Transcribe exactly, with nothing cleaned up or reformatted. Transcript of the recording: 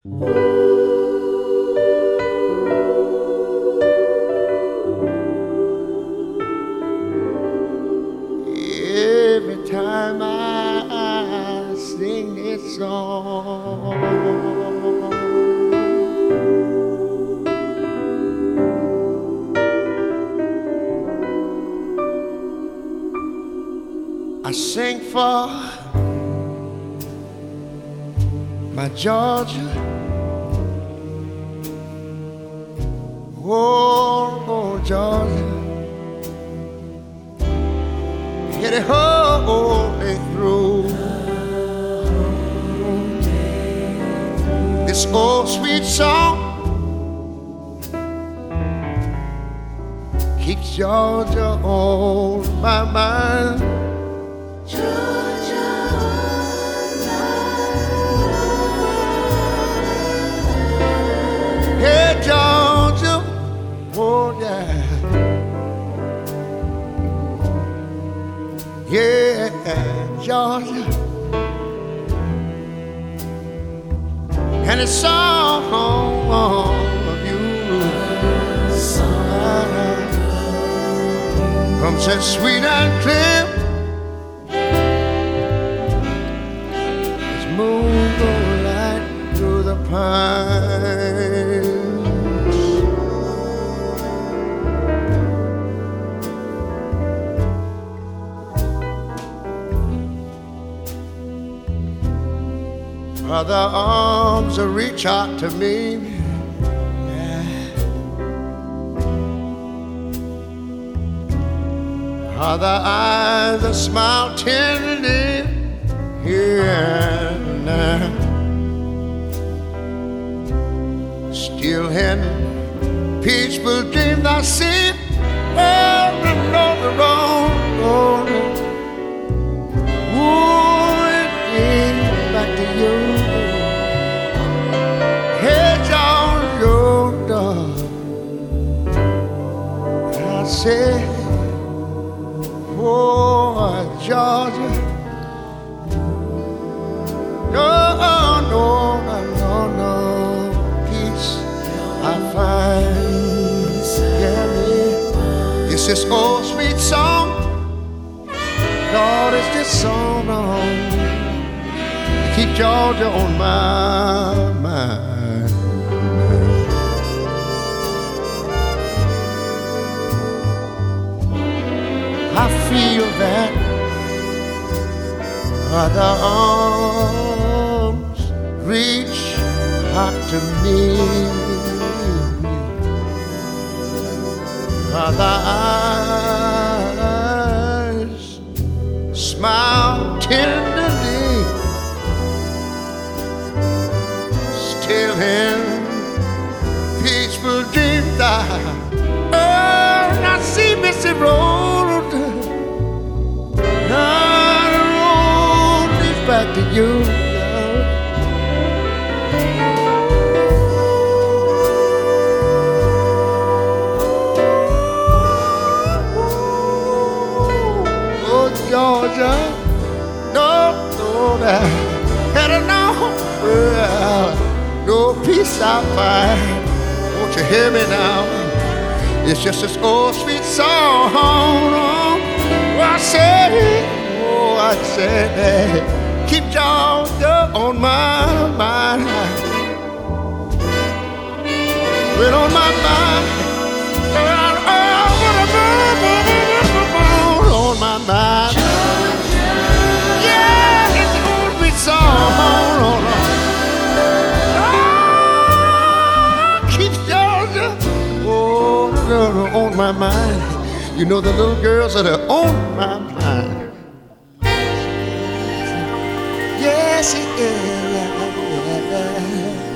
Every time I sing this song, I sing for my Georgia. Oh, oh Georgia. Get it whole way through. This old sweet song keeps Georgia on my mind. Georgia on my mind. Hey Georgia, oh yeah. Yeah, Georgia. And a song of you comes that sweet and clear as moon goes light through the pines. Other arms will reach out to me, yeah. Other eyes will smile tenderly here and now. Still in peaceful dreams I see over and over the road. Ooh, it is back to you. I say, oh, Georgia, no, no, no, no, no, peace I find, yeah, me. It's this old sweet song, Lord, it's this song on, keep Georgia on my mind. I feel that other arms reach out to me. Other eyes smile tenderly. Still in peaceful dreams I, oh, I see Missy Road. Back to you, love. Oh, Georgia, no, no, that had enough. Well, no peace I find. Won't you hear me now? It's just this old sweet song. Oh, I say, oh, I say. Keep Georgia on my mind. Well, on my mind. On my mind. Yeah, it's an old sweet song. Oh, keep Georgia oh, on my mind. You know the little girls that are on my mind. Yes, it is.